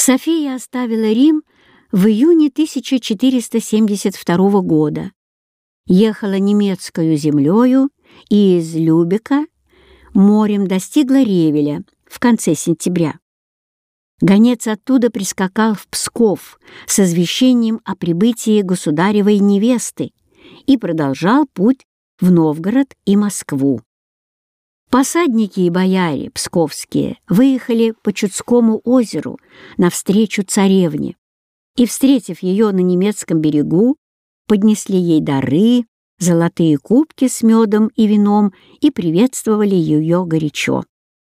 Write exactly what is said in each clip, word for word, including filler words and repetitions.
София оставила Рим в июне тысяча четыреста семьдесят второго года, ехала немецкою землею и из Любека морем достигла Ревеля в конце сентября. Гонец оттуда прискакал в Псков с извещением о прибытии государевой невесты и продолжал путь в Новгород и Москву. Посадники и бояре псковские выехали по Чудскому озеру навстречу царевне и, встретив ее на немецком берегу, поднесли ей дары, золотые кубки с медом и вином и приветствовали ее горячо.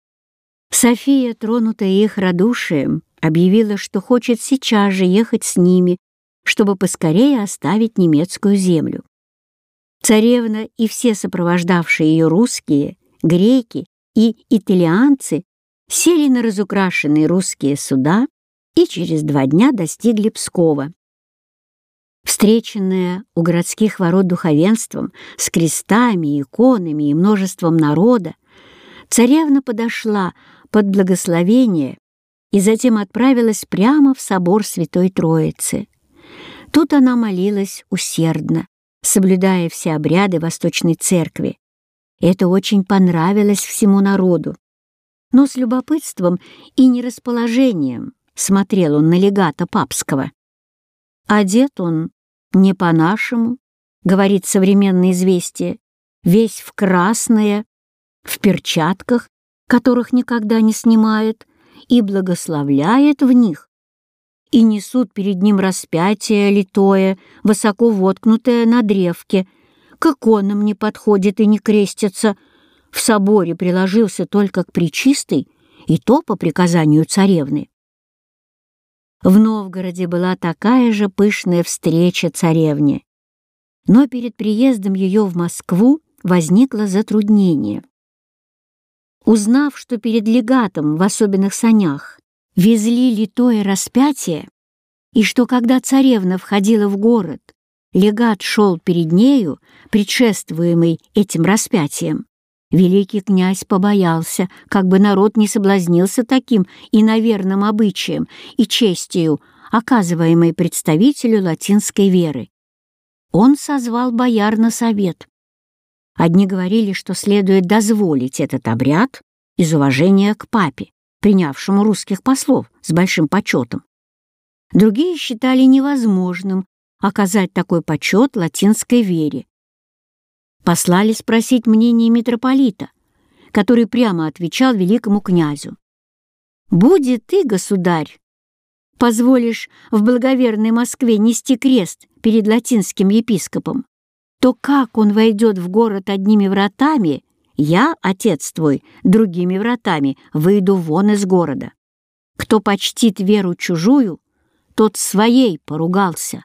София, тронутая их радушием, объявила, что хочет сейчас же ехать с ними, чтобы поскорее оставить немецкую землю. Царевна и все сопровождавшие ее русские, греки и итальянцы сели на разукрашенные русские суда и через два дня достигли Пскова. Встреченная у городских ворот духовенством с крестами, иконами и множеством народа, царевна подошла под благословение и затем отправилась прямо в собор Святой Троицы. Тут она молилась усердно, соблюдая все обряды Восточной Церкви. Это очень понравилось всему народу. Но с любопытством и нерасположением смотрел он на легата папского. Одет он не по-нашему, говорит современное известие, весь в красное, в перчатках, которых никогда не снимает, и благословляет в них. И несут перед ним распятие литое, высоко воткнутое на древке, к иконам не подходит и не крестится, в соборе приложился только к пречистой, и то по приказанию царевны. В Новгороде была такая же пышная встреча царевне, но перед приездом ее в Москву возникло затруднение. Узнав, что перед легатом в особенных санях везли литое распятие, и что, когда царевна входила в город, легат шел перед нею, предшествуемый этим распятием, великий князь побоялся, как бы народ не соблазнился таким иноверным обычаем и честью, оказываемой представителю латинской веры. Он созвал бояр на совет. Одни говорили, что следует дозволить этот обряд из уважения к папе, принявшему русских послов с большим почетом. Другие считали невозможным оказать такой почет латинской вере. Послали спросить мнение митрополита, который прямо отвечал великому князю: «Будет ты, государь, позволишь в благоверной Москве нести крест перед латинским епископом, то как он войдет в город одними вратами, я, отец твой, другими вратами выйду вон из города. Кто почтит веру чужую, тот своей поругался».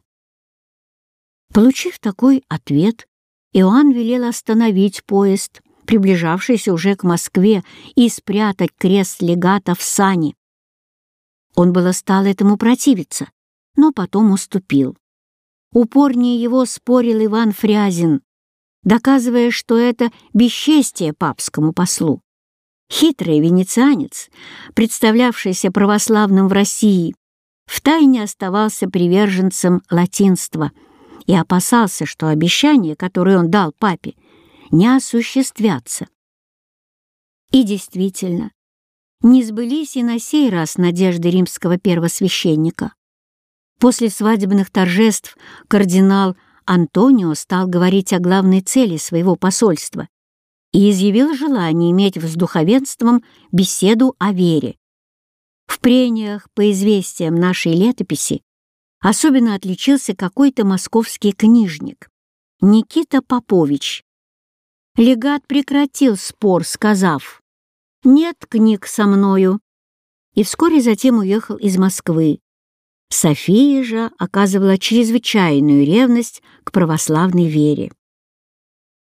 Получив такой ответ, Иоанн велел остановить поезд, приближавшийся уже к Москве, и спрятать крест легата в сани. Он было стал этому противиться, но потом уступил. Упорнее его спорил Иван Фрязин, доказывая, что это бесчестие папскому послу. Хитрый венецианец, представлявшийся православным в России, втайне оставался приверженцем латинства и опасался, что обещания, которые он дал папе, не осуществятся. И действительно, не сбылись и на сей раз надежды римского первосвященника. После свадебных торжеств кардинал Антонио стал говорить о главной цели своего посольства и изъявил желание иметь с духовенством беседу о вере. В прениях по известиям нашей летописи особенно отличился какой-то московский книжник, Никита Попович. Легат прекратил спор, сказав: «Нет книг со мною», и вскоре затем уехал из Москвы. София же оказывала чрезвычайную ревность к православной вере.